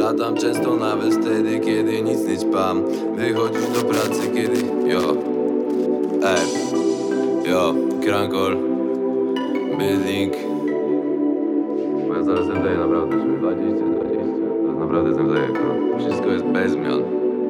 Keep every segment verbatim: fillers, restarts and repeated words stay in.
Latam często nawet wtedy, kiedy nic nie ćpam. Wychodzisz do pracy, kiedy... Yo, ej, yo, Krankol, Building. Bo ja zaraz zemdleję naprawdę, żeby dwadzieścia, dwadzieścia. To jest naprawdę zemdleję, bro. Wszystko jest bez zmian.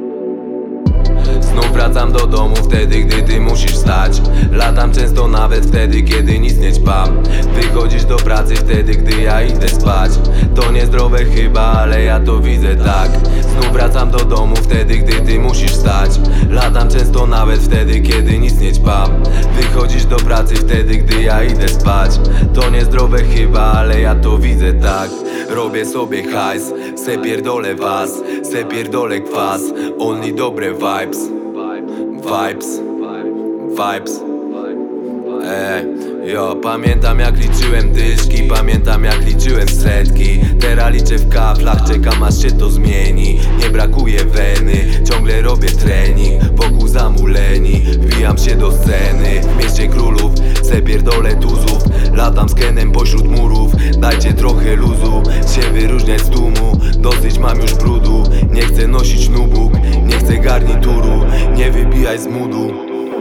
Znów wracam do domu wtedy, gdy ty musisz wstać. Latam często nawet wtedy, kiedy nic nie ćpam. Wychodzisz do pracy wtedy, gdy ja idę spać. To niezdrowe chyba, ale ja to widzę tak. Znów wracam do domu wtedy, gdy ty musisz wstać. Latam często nawet wtedy, kiedy nic nie ćpam. Wychodzisz do pracy wtedy, gdy ja idę spać. To niezdrowe chyba, ale ja to widzę tak. Robię sobie hajs, se pierdolę was, se pierdolę kwas. Only dobre vibes, vibes, vibes. Ej, jo, pamiętam jak liczyłem dyszki, pamiętam jak liczyłem setki. Teraz liczę w kaflach, czekam aż się to zmieni. Nie brakuje weny, ciągle robię trening. Wokół zamuleni, wbijam się do sceny. W mieście królów, se pierdolę tuzów. Latam z Kenem pośród murów. Dajcie trochę luzu, się wyróżniać z tłumu. Dosyć mam już brudu, nie chcę nosić nubuk. Nie chcę garnituru, nie wybijaj z mudu.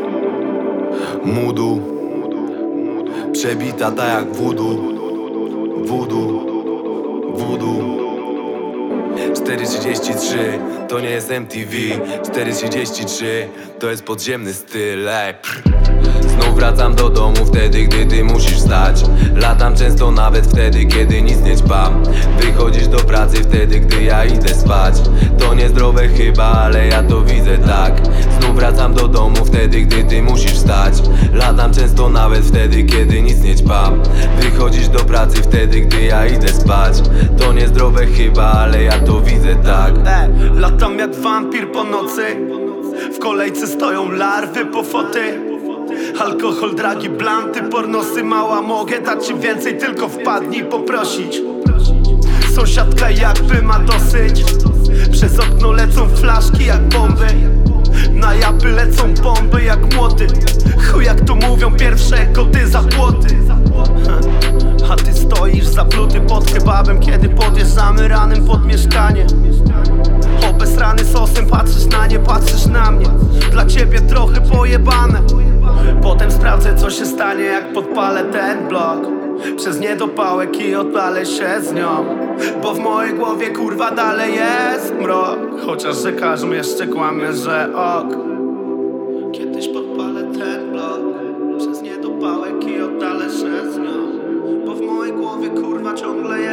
Mudu przebita tak jak voodoo, voodoo, voodoo. cztery trzydzieści trzy to nie jest M T V. cztery trzydzieści trzy to jest podziemny styl. Ej, znów wracam do domu wtedy, gdy ty musisz wstać. Latam często nawet wtedy, kiedy nic nie ćpam. Wychodzisz do pracy wtedy, gdy ja idę spać. To niezdrowe chyba, ale ja to widzę tak. Znów wracam do domu wtedy, gdy ty musisz wstać. Latam często nawet wtedy, kiedy nic nie ćpam. Wychodzisz do pracy wtedy, gdy ja idę spać. To niezdrowe chyba, ale ja to widzę tak. E, latam jak wampir po nocy. W kolejce stoją larwy po foty. Alkohol, dragi, blanty, pornosy, mała. Mogę dać ci więcej, tylko wpadnij poprosić. Sąsiadka jakby ma dosyć. Przez okno lecą flaszki jak bomby. Na japy lecą bomby jak młoty. Chuj jak to mówią, pierwsze koty za płoty. A ty stoisz zapluty pod kebabem, kiedy podjeżdżamy ranem pod mieszkanie. Obesrany sosem, patrzysz na nie, patrzysz na mnie. Dla ciebie trochę pojebane. Potem sprawdzę, co się stanie, jak podpalę ten blok. Przez niedopałek i odpalę się z nią. Bo w mojej głowie kurwa dalej jest mrok. Chociaż że każdy jeszcze kłamie, że ok. Kiedyś podpalę ten blok. Przez niedopałek i oddalę się z nią. Bo w mojej głowie kurwa ciągle